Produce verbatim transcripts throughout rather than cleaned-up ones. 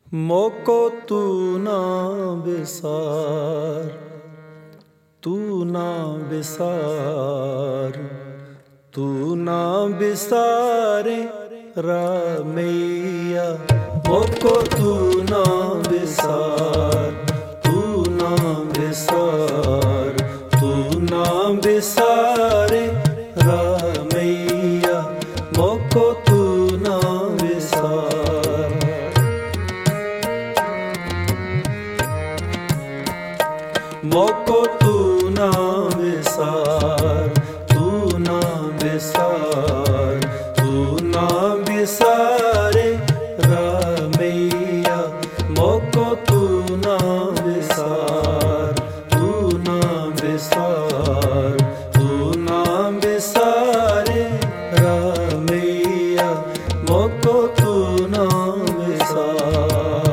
मोको तू ना बिसार, तू ना बिसार, तू ना बिसारे रामैया। मोको तू ना बिसार, तू ना बिसार, तू ना बिसारे रामैया। मोको तू ना बिसार, मोको तू ना बिसार, तू ना बिसार, तू ना बिसारे रामैया। मोको तू ना बिसार, तू ना बिसार, तू ना बिसारे रामैया। मोको तू ना बिसार।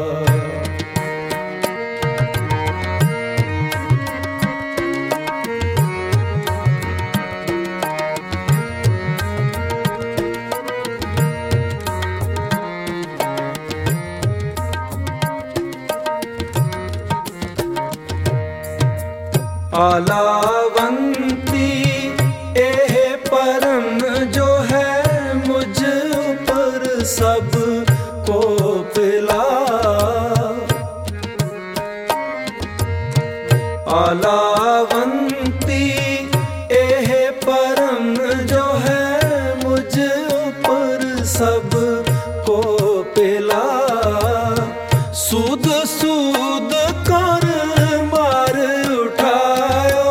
आलावंती एह परम जो है मुझ पर सब को पिला। आलावंती एह परम जो है मुझ पर सब को पिला। सूद सूद कर मार उठायो,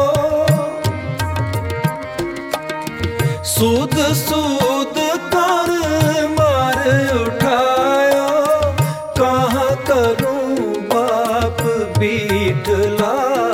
सूद सूद कर मार उठायो। कहाँ करूं बाप बीठला,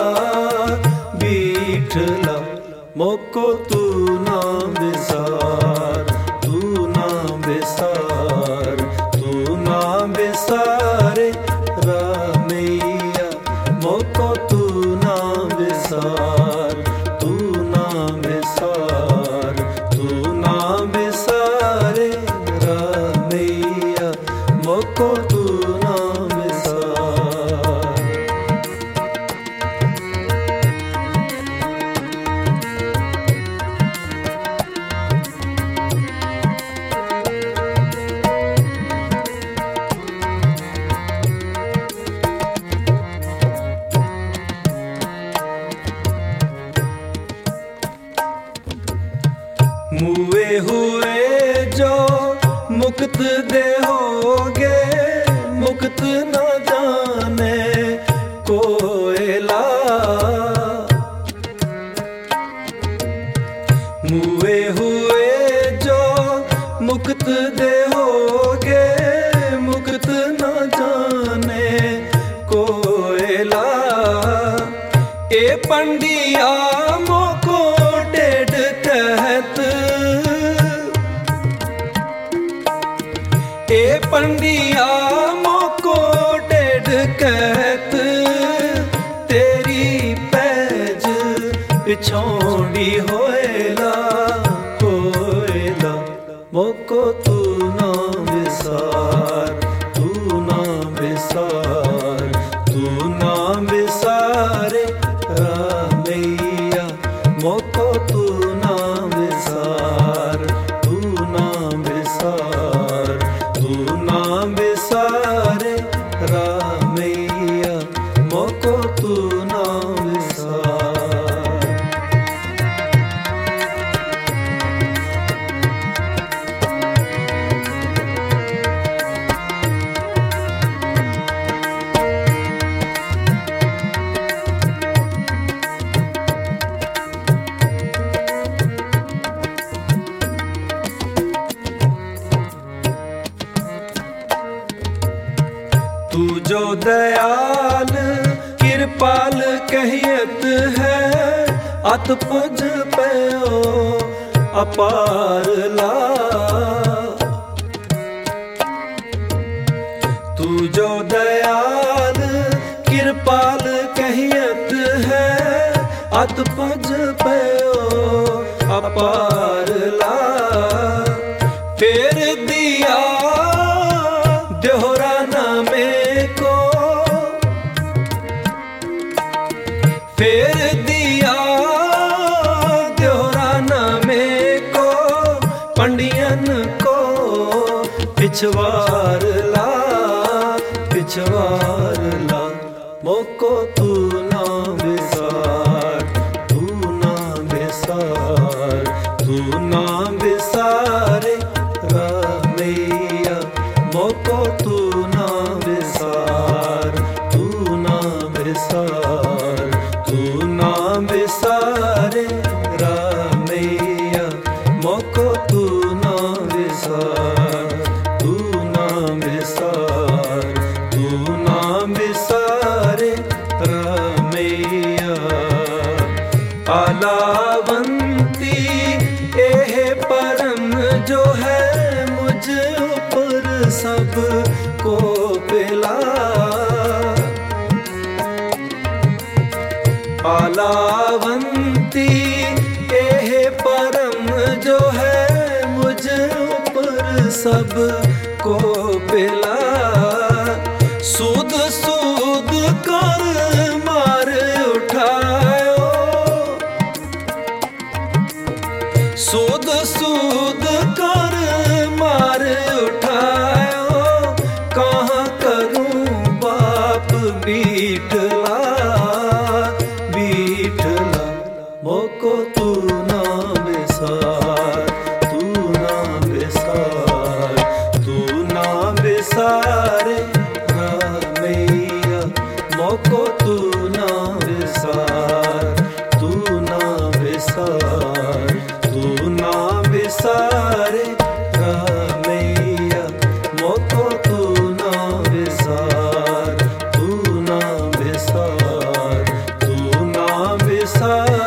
बीठला। मोको तू ना बिसार, तू ना बिसार, तू ना बिसारे रामैया। मोको तू ना बिसार, तू ना बिसार, तू ना बिसारे रामैया। मोको तू ना बिसार। मुए हुए जो मुक्त देहोगे, मुक्त न जाने कोयला। मुए हुए जो मुक्त देहोगे, मुक्त न जाने कोयला। ए पंडिया मोको टेढ़ कहत, ए पंडिया मोको टेढ़ कहत। तेरी पैज पिछोड़ी होएला, होएला। मोको तू ना बिसार, तू ना बिसार, तू ना बिसारे रामैया। मोको तू ना बिसार, तू ना बिसार, तू ना बिसारे रामैया। मोको तू ना बिसार। तू जो दयाल कृपाल कहियत है, अत पुज पयो अपार ला। तू जो दयाल कृपाल कहियत है, अत पुज पयो अपार ला। फेर दिया देहरा में को फेर दिया त्योहारा में को पंडियन को पिछवार ला पिछवार ला मोको तू ना बिसार तू ना बिसार तू ना बिसारे रामैया मोको तू ना बिसार तू ना बिसार तू ना बिसारे रामैया मोको तू ना बिसार तू ना बिसार तू ना बिसारे रामैया आलावंती एह परम जो है मुझ ऊपर सब को पिला आलावंती एह परम जो है मुझ ऊपर सब को पिला सूद सूद कर मार उठायो सूद सूद कर मार उठायो कहाँ करूं बाप बीठला बीठला मोको तू ना बिसार तू ना बिसार तू ना बिसारे रामैया मोको तू ना बिसार तू ना बिसार तू ना बिसारे रामैया मोको तू ना बिसार तू ना बिसार तू ना बिसार